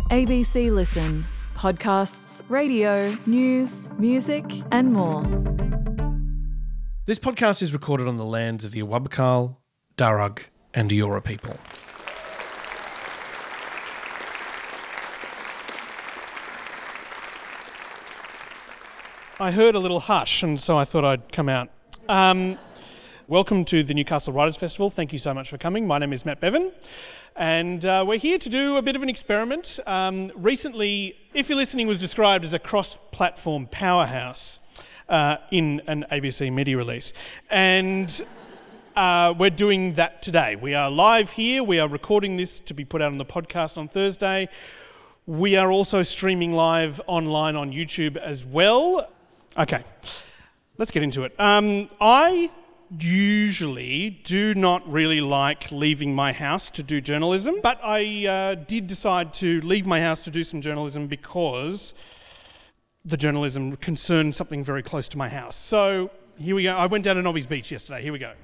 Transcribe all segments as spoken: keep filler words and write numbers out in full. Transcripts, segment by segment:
A B C Listen. Podcasts, radio, news, music and more. This podcast is recorded on the lands of the Awabakal, Darug and Eora people. I heard a little hush, and so I thought I'd come out. Um, welcome to the Newcastle Writers' Festival. Thank you so much for coming. My name is Matt Bevan, and uh, we're here to do a bit of an experiment. Um, recently, If You're Listening was described as a cross-platform powerhouse uh, in an A B C media release, and uh, we're doing that today. We are live here. We are recording this to be put out on the podcast on Thursday. We are also streaming live online on YouTube as well. Okay, let's get into it. Um, I usually do not really like leaving my house to do journalism, but I uh, did decide to leave my house to do some journalism because the journalism concerned something very close to my house. So here we go. I went down to Nobby's Beach yesterday. Here we go.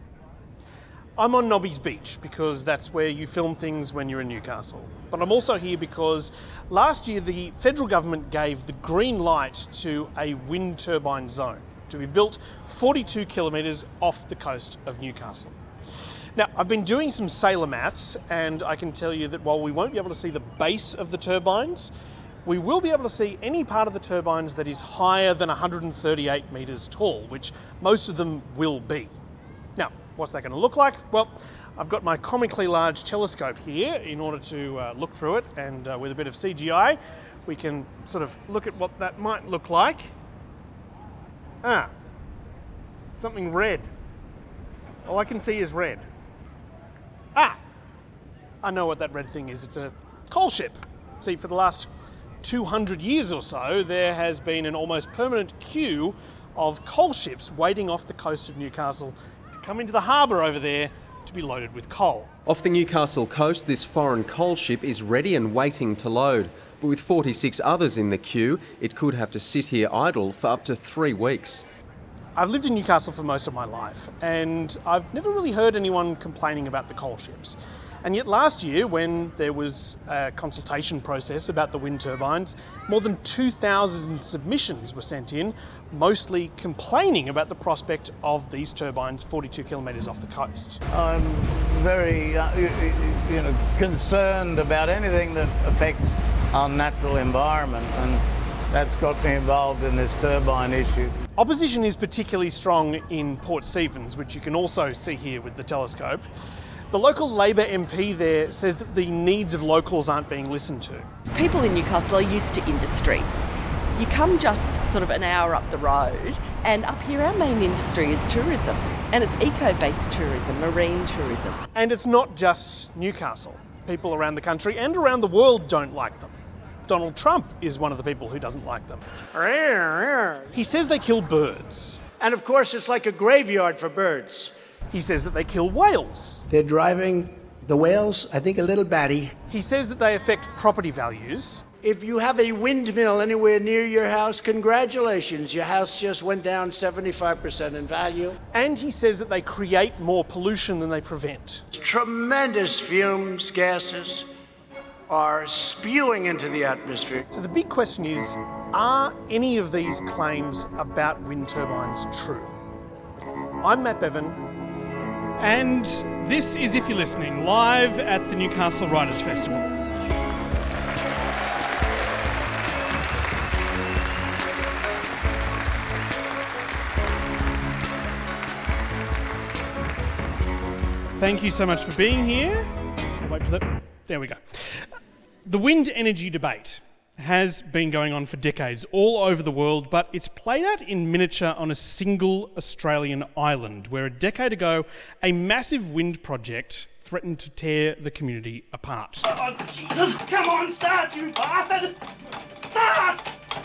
I'm on Nobby's Beach because that's where you film things when you're in Newcastle. But I'm also here because last year the federal government gave the green light to a wind turbine zone to be built forty-two kilometres off the coast of Newcastle. Now, I've been doing some sailor maths, and I can tell you that while we won't be able to see the base of the turbines, we will be able to see any part of the turbines that is higher than one hundred thirty-eight metres tall, which most of them will be. Now, what's that going to look like? Well, I've got my comically large telescope here in order to uh, look through it, and uh, with a bit of C G I, we can sort of look at what that might look like. Ah, something red. All I can see is red. Ah, I know what that red thing is. It's a coal ship. See, for the last two hundred years or so, there has been an almost permanent queue of coal ships waiting off the coast of Newcastle to come into the harbour over there to be loaded with coal. Off the Newcastle coast, this foreign coal ship is ready and waiting to load. But with forty-six others in the queue, it could have to sit here idle for up to three weeks. I've lived in Newcastle for most of my life, and I've never really heard anyone complaining about the coal ships. And yet last year, when there was a consultation process about the wind turbines, more than two thousand submissions were sent in, mostly complaining about the prospect of these turbines forty-two kilometres off the coast. I'm very uh, you know, concerned about anything that affects our natural environment, and that's got me involved in this turbine issue. Opposition is particularly strong in Port Stephens, which you can also see here with the telescope. The local Labor M P there says that the needs of locals aren't being listened to. People in Newcastle are used to industry. You come just sort of an hour up the road, and up here our main industry is tourism, and it's eco-based tourism, marine tourism. And it's not just Newcastle. People around the country and around the world don't like them. Donald Trump is one of the people who doesn't like them. He says they kill birds. And of course, it's like a graveyard for birds. He says that they kill whales. They're driving the whales, I think, a little batty. He says that they affect property values. If you have a windmill anywhere near your house, congratulations. Your house just went down seventy-five percent in value. And he says that they create more pollution than they prevent. Tremendous fumes, gases are spewing into the atmosphere. So the big question is, are any of these claims about wind turbines true? I'm Matt Bevan, and this is If You're Listening, live at the Newcastle Writers' Festival. Thank you so much for being here. I'll wait for that. There we go. The wind energy debate has been going on for decades all over the world, but it's played out in miniature on a single Australian island, where a decade ago, a massive wind project threatened to tear the community apart. Oh, Jesus! Come on, start, you bastard! Start!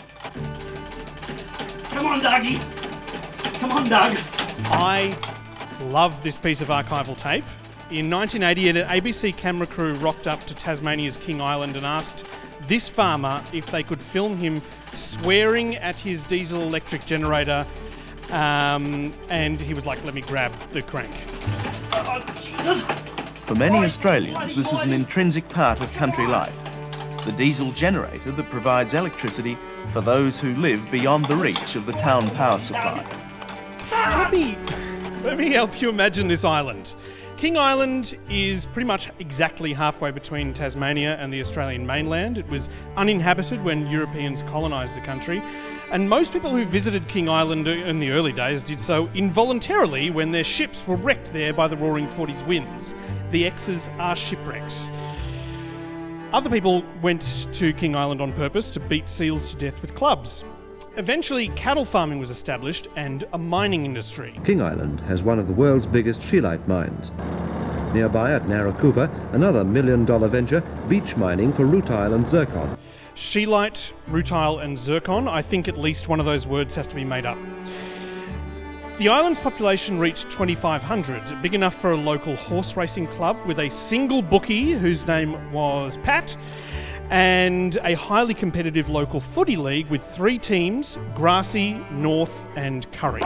Come on, Dougie. Come on, Doug. I love this piece of archival tape. In nineteen eighty, an A B C camera crew rocked up to Tasmania's King Island and asked this farmer if they could film him swearing at his diesel electric generator, um, and he was like, let me grab the crank. Oh, Jesus! For many Australians, this is an intrinsic part of country life. the diesel generator that provides electricity for those who live beyond the reach of the town power supply. Let me, let me help you imagine this island. King Island is pretty much exactly halfway between Tasmania and the Australian mainland. It was uninhabited when Europeans colonised the country, and most people who visited King Island in the early days did so involuntarily when their ships were wrecked there by the Roaring Forties winds. The X's are shipwrecks. Other people went to King Island on purpose to beat seals to death with clubs. Eventually, cattle farming was established and a mining industry. King Island has one of the world's biggest scheelite mines. Nearby at Narracoopa, another million-dollar venture, beach mining for rutile and zircon. Scheelite, rutile and zircon, I think at least one of those words has to be made up. The island's population reached twenty-five hundred, big enough for a local horse racing club with a single bookie whose name was Pat, and a highly competitive local footy league with three teams, Grassy, North and Curry.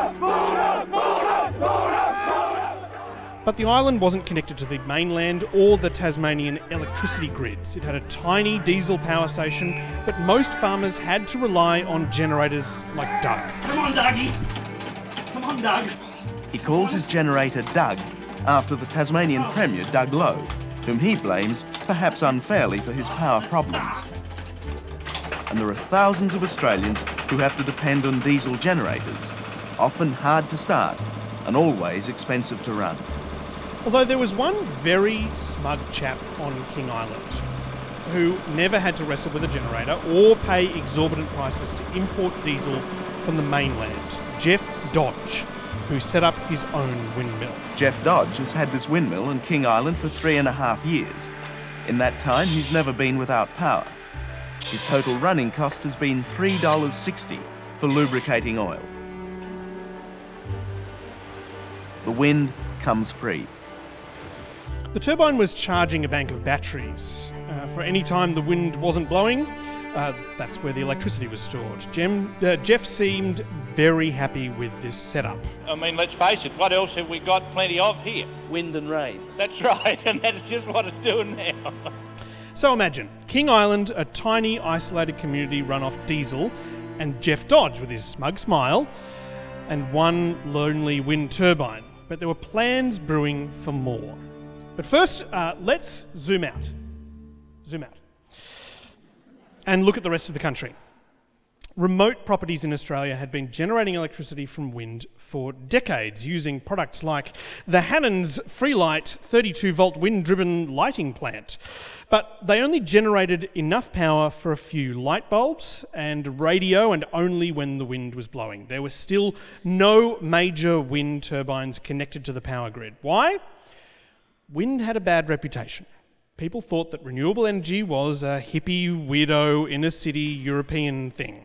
But the island wasn't connected to the mainland or the Tasmanian electricity grids. It had a tiny diesel power station, but most farmers had to rely on generators like Doug. Come on, Dougie. Come on, Doug. He calls his generator Doug, after the Tasmanian Premier Doug Lowe, whom he blames, perhaps unfairly, for his power problems. And there are thousands of Australians who have to depend on diesel generators, often hard to start and always expensive to run. Although there was one very smug chap on King Island who never had to wrestle with a generator or pay exorbitant prices to import diesel from the mainland, Jeff Dodge, who set up his own windmill. Jeff Dodge has had this windmill on King Island for three and a half years. In that time, he's never been without power. His total running cost has been three dollars sixty for lubricating oil. The wind comes free. The turbine was charging a bank of batteries. Uh, for any time the wind wasn't blowing, uh, that's where the electricity was stored. Jem, uh, Jeff seemed very happy with this setup. I mean, let's face it, what else have we got plenty of here? Wind and rain. That's right, and that's just what it's doing now. So imagine, King Island, a tiny isolated community run off diesel, and Jeff Dodge with his smug smile, and one lonely wind turbine. But there were plans brewing for more. But first, uh, let's zoom out. Zoom out. And look at the rest of the country. Remote properties in Australia had been generating electricity from wind for decades using products like the Hannon's Freelight thirty-two volt wind-driven lighting plant. But they only generated enough power for a few light bulbs and radio, and only when the wind was blowing. There were still no major wind turbines connected to the power grid. Why? Wind had a bad reputation. People thought that renewable energy was a hippie, weirdo, inner-city European thing.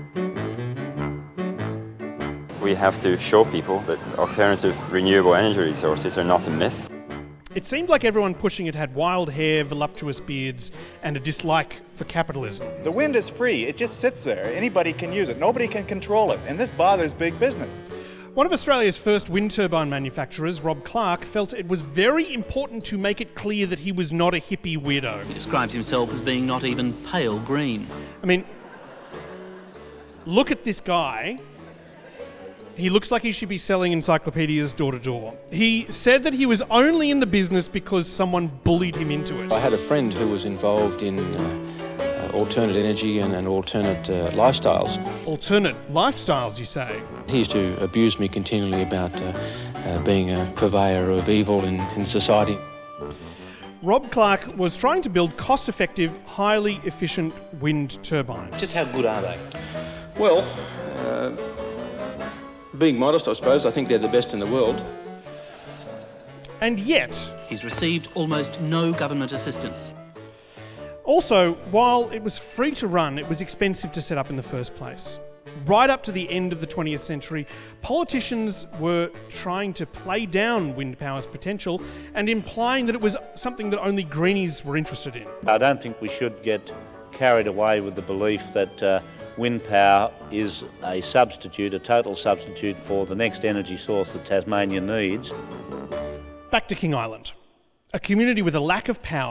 We have to show people that alternative renewable energy resources are not a myth. It seemed like everyone pushing it had wild hair, voluptuous beards, and a dislike for capitalism. The wind is free. It just sits there. Anybody can use it. Nobody can control it. And this bothers big business. One of Australia's first wind turbine manufacturers, Rob Clark, felt it was very important to make it clear that he was not a hippie weirdo. He describes himself as being not even pale green. I mean, look at this guy. He looks like he should be selling encyclopedias door to door. He said that he was only in the business because someone bullied him into it. I had a friend who was involved in uh, uh, alternate energy and, and alternate uh, lifestyles. Alternate lifestyles, you say? He used to abuse me continually about uh, uh, being a purveyor of evil in, in society. Rob Clark was trying to build cost-effective, highly efficient wind turbines. Just how good are they? Well, uh, being modest, I suppose, I think they're the best in the world. And yet... he's received almost no government assistance. Also, while it was free to run, it was expensive to set up in the first place. Right up to the end of the twentieth century, politicians were trying to play down wind power's potential and implying that it was something that only greenies were interested in. I don't think we should get carried away with the belief that uh, wind power is a substitute, a total substitute for the next energy source that Tasmania needs. Back to King Island. A community with a lack of power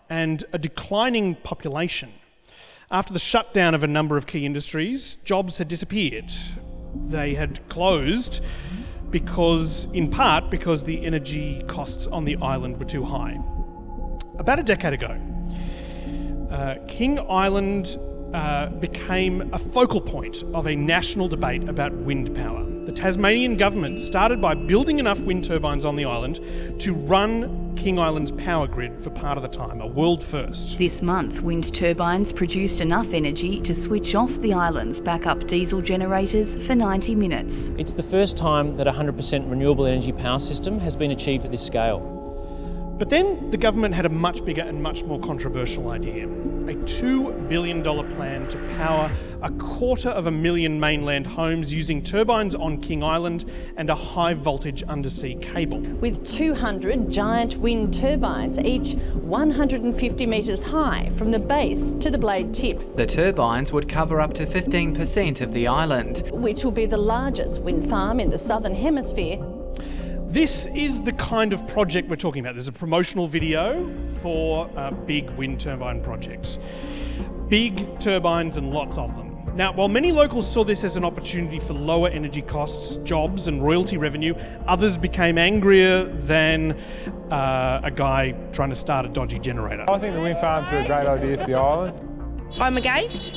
and a declining population. After the shutdown of a number of key industries, jobs had disappeared. They had closed because, in part, because the energy costs on the island were too high. About a decade ago, uh, King Island uh, became a focal point of a national debate about wind power. The Tasmanian government started by building enough wind turbines on the island to run King Island's power grid for part of the time, a world first. This month, wind turbines produced enough energy to switch off the island's backup diesel generators for ninety minutes. It's the first time that a one hundred percent renewable energy power system has been achieved at this scale. But then the government had a much bigger and much more controversial idea. A two billion dollars plan to power a quarter of a million mainland homes using turbines on King Island and a high voltage undersea cable. With two hundred giant wind turbines, each one hundred fifty metres high from the base to the blade tip. The turbines would cover up to fifteen percent of the island, which will be the largest wind farm in the southern hemisphere. This is the kind of project we're talking about. There's a promotional video for uh, big wind turbine projects. Big turbines and lots of them. Now, while many locals saw this as an opportunity for lower energy costs, jobs and royalty revenue, others became angrier than uh, a guy trying to start a dodgy generator. I think the wind farms are a great idea for the island. I'm against.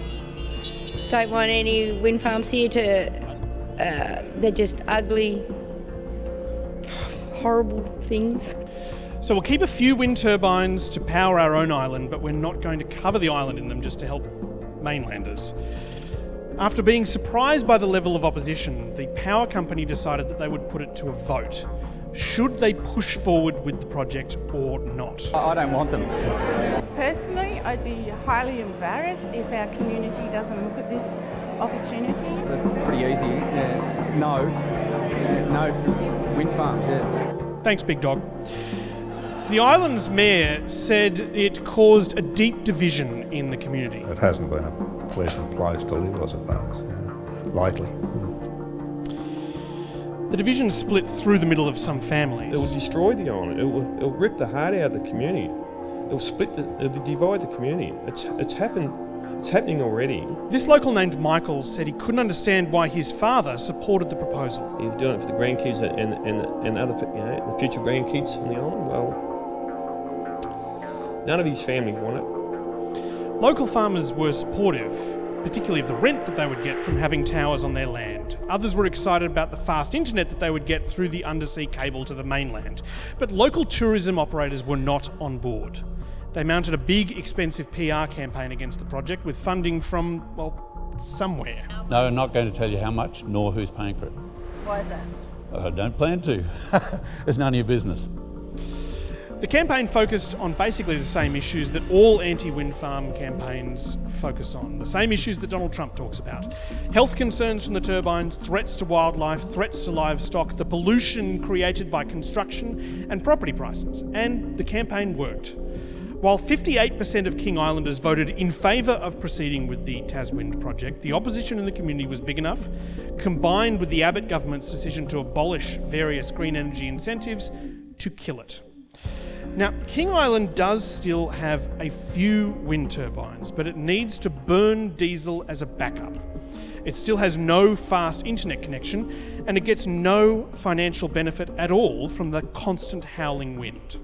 Don't want any wind farms here to... Uh, they're just ugly... horrible things. So we'll keep a few wind turbines to power our own island, but we're not going to cover the island in them just to help mainlanders. After being surprised by the level of opposition, the power company decided that they would put it to a vote. Should they push forward with the project or not? I don't want them. Personally, I'd be highly embarrassed if our community doesn't look at this opportunity. That's pretty easy. Yeah. No. No wind farms, yeah. Thanks, Big Dog. The island's mayor said it caused a deep division in the community. It hasn't been a pleasant place to live, I suppose, yeah. Lately. The division split through the middle of some families. It will destroy the island. It will, it will rip the heart out of the community. It will split, the, it will divide the community. It's it's happened. It's happening already. This local named Michael said he couldn't understand why his father supported the proposal. He was doing it for the grandkids and and, and other, you know, the future grandkids on the island. Well, none of his family want it. Local farmers were supportive, particularly of the rent that they would get from having towers on their land. Others were excited about the fast internet that they would get through the undersea cable to the mainland. But local tourism operators were not on board. They mounted a big, expensive P R campaign against the project with funding from, well, somewhere. No, I'm not going to tell you how much nor who's paying for it. Why is that? I don't plan to. It's none of your business. The campaign focused on basically the same issues that all anti-wind farm campaigns focus on, the same issues that Donald Trump talks about. Health concerns from the turbines, threats to wildlife, threats to livestock, the pollution created by construction and property prices. And the campaign worked. While fifty-eight percent of King Islanders voted in favour of proceeding with the TasWind project, the opposition in the community was big enough, combined with the Abbott government's decision to abolish various green energy incentives, to kill it. Now, King Island does still have a few wind turbines, but it needs to burn diesel as a backup. It still has no fast internet connection, and it gets no financial benefit at all from the constant howling wind.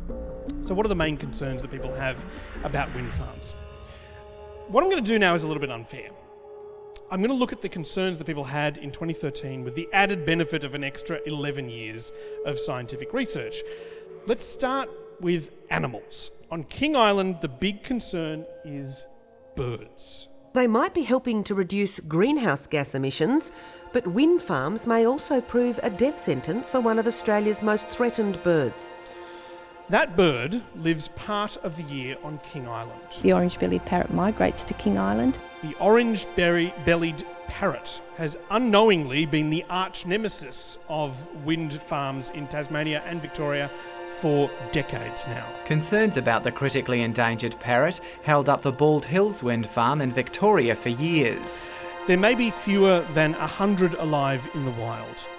So what are the main concerns that people have about wind farms? What I'm going to do now is a little bit unfair. I'm going to look at the concerns that people had in twenty thirteen with the added benefit of an extra eleven years of scientific research. Let's start with animals. On King Island, the big concern is birds. They might be helping to reduce greenhouse gas emissions, but wind farms may also prove a death sentence for one of Australia's most threatened birds. That bird lives part of the year on King Island. The orange-bellied parrot migrates to King Island. The orange-bellied parrot has unknowingly been the arch nemesis of wind farms in Tasmania and Victoria for decades now. Concerns about the critically endangered parrot held up the Bald Hills wind farm in Victoria for years. There may be fewer than one hundred alive in the wild.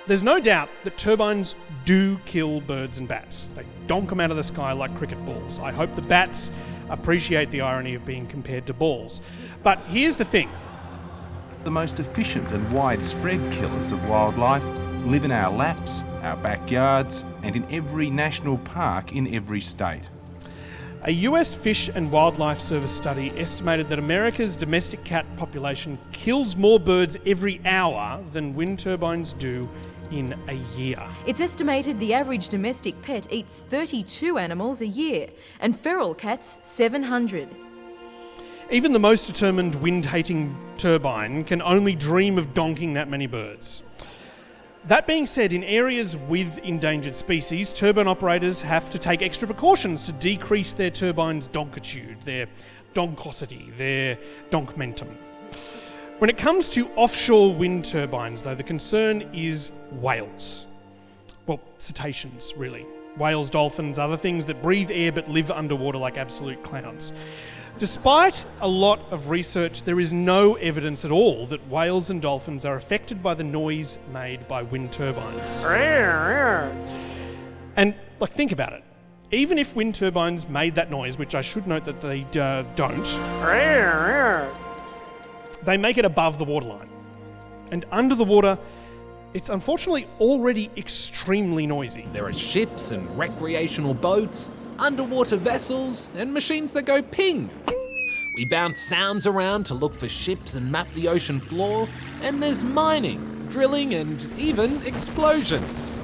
There's no doubt that turbines do kill birds and bats. They donk them out of the sky like cricket balls. I hope the bats appreciate the irony of being compared to balls. But here's the thing. The most efficient and widespread killers of wildlife live in our laps, our backyards, and in every national park in every state. A U S Fish and Wildlife Service study estimated that America's domestic cat population kills more birds every hour than wind turbines do in a year. It's estimated the average domestic pet eats thirty-two animals a year, and feral cats seven hundred. Even the most determined wind-hating turbine can only dream of donking that many birds. That being said, in areas with endangered species, turbine operators have to take extra precautions to decrease their turbine's donkitude, their donkosity, their donkmentum. When it comes to offshore wind turbines, though, the concern is whales. Well, cetaceans, really. Whales, dolphins, other things that breathe air but live underwater like absolute clowns. Despite a lot of research, there is no evidence at all that whales and dolphins are affected by the noise made by wind turbines. And, like, think about it. Even if wind turbines made that noise, which I should note that they uh, don't, they make it above the waterline. And under the water, it's unfortunately already extremely noisy. There are ships and recreational boats, underwater vessels, and machines that go ping. We bounce sounds around to look for ships and map the ocean floor, and there's mining, drilling, and even explosions.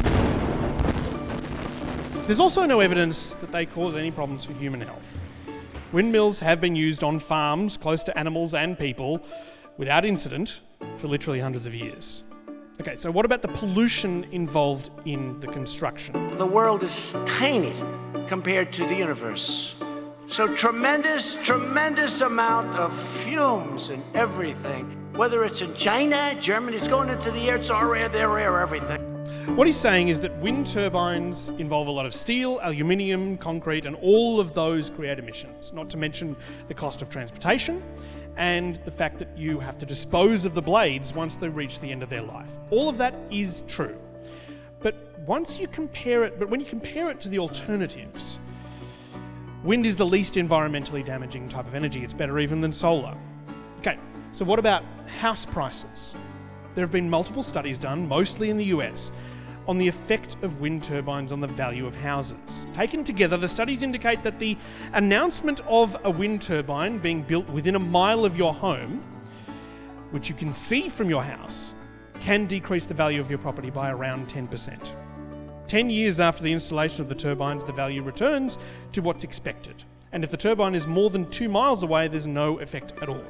There's also no evidence that they cause any problems for human health. Windmills have been used on farms close to animals and people without incident for literally hundreds of years. Okay, so what about the pollution involved in the construction? The world is tiny compared to the universe. So tremendous, tremendous amount of fumes and everything. Whether it's in China, Germany, it's going into the air, it's our air, their air, everything. What he's saying is that wind turbines involve a lot of steel, aluminium, concrete, and all of those create emissions, not to mention the cost of transportation and the fact that you have to dispose of the blades once they reach the end of their life. All of that is true. But once you compare it, but when you compare it to the alternatives, wind is the least environmentally damaging type of energy. It's better even than solar. Okay, so what about house prices? There have been multiple studies done, mostly in the U S, on the effect of wind turbines on the value of houses. Taken together, the studies indicate that the announcement of a wind turbine being built within a mile of your home, which you can see from your house, can decrease the value of your property by around ten percent. Ten years after the installation of the turbines, the value returns to what's expected. And if the turbine is more than two miles away, there's no effect at all.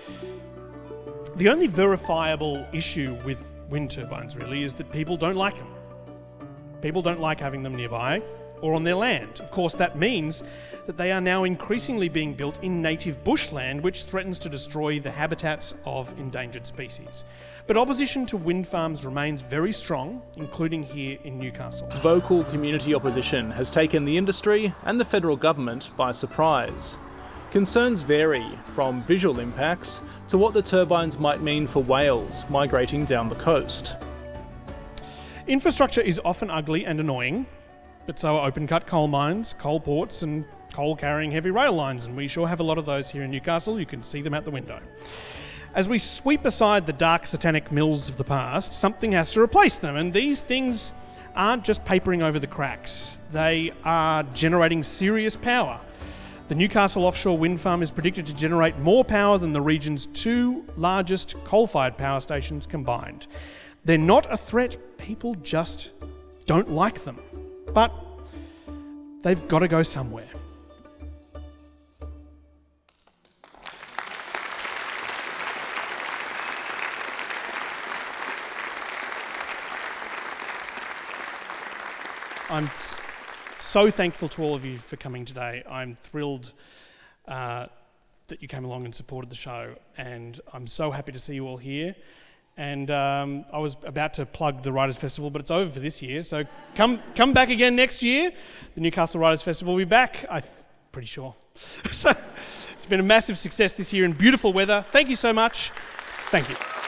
The only verifiable issue with wind turbines, really, is that people don't like them. People don't like having them nearby or on their land. Of course, that means that they are now increasingly being built in native bushland, which threatens to destroy the habitats of endangered species. But opposition to wind farms remains very strong, including here in Newcastle. Vocal community opposition has taken the industry and the federal government by surprise. Concerns vary from visual impacts to what the turbines might mean for whales migrating down the coast. Infrastructure is often ugly and annoying, but so are open-cut coal mines, coal ports and coal-carrying heavy rail lines, and we sure have a lot of those here in Newcastle. You can see them out the window. As we sweep aside the dark satanic mills of the past, something has to replace them, and these things aren't just papering over the cracks. They are generating serious power. The Newcastle offshore wind farm is predicted to generate more power than the region's two largest coal-fired power stations combined. They're not a threat, people just don't like them. But they've got to go somewhere. I'm so thankful to all of you for coming today. I'm thrilled uh, that you came along and supported the show, and I'm so happy to see you all here. And um, I was about to plug the Writers' Festival, but it's over for this year, so come come back again next year. The Newcastle Writers' Festival will be back, I'm pretty sure. So it's been a massive success this year in beautiful weather. Thank you so much. Thank you.